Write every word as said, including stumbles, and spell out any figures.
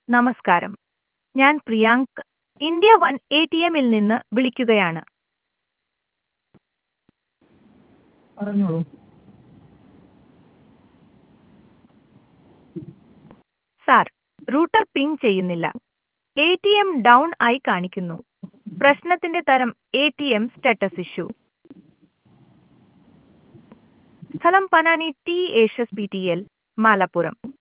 നമസ്കാരം. ഞാൻ Priyank India one A T എമ്മിൽ നിന്ന് വിളിക്കുകയാണ്. പറഞ്ഞോളൂ. സാർ, റൂട്ടർ പിങ് ചെയ്യുന്നില്ല. എ ടി എം ഡൗൺ ആയി കാണിക്കുന്നു. പ്രശ്നത്തിന്റെ തരം A T M status issue. സ്ഥലം പനാനി ടി ഏഷ്യസ് പി ടി എൽ മാലപ്പുറം.